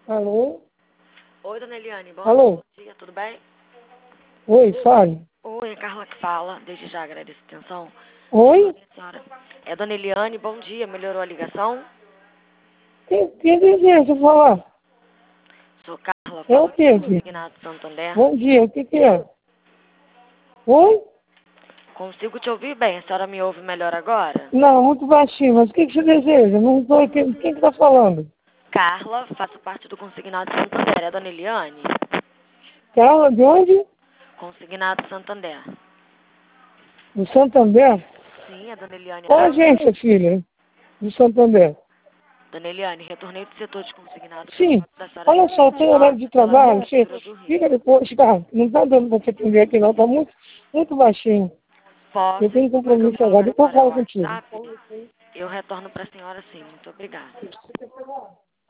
Alô? Oi, dona Eliane, Alô? bom dia, tudo bem? Oi, fale. Oi, é Carla que fala, desde já agradeço a atenção. Oi? Senhora, é dona Eliane, bom dia, melhorou a ligação? Quem deseja falar? Sou Carla, É o falo aqui que do aqui? Consignado Santander. Bom dia, o que é? Oi? Consigo te ouvir bem, a senhora me ouve melhor agora? Não, muito baixinho, mas o que você deseja? Não estou entendendo. Quem que está falando? Carla, faço parte do Consignado Santander, é dona Eliane? Carla, de onde? Consignado Santander. Do Santander? Sim, é dona Eliane. Qual agência, filha? Do Santander? Dona Eliane, retornei do setor de consignado para Sim. da senhora Olha só, tem horário de pela trabalho, você Prefeitura do Rio. fica depois, tá? Não está dando para você atender aqui não, está muito baixinho. Eu Posso, tenho esse número que eu compromisso falo com agora, a depois eu senhora é o falo contigo. WhatsApp? Eu retorno para a senhora sim, muito obrigada.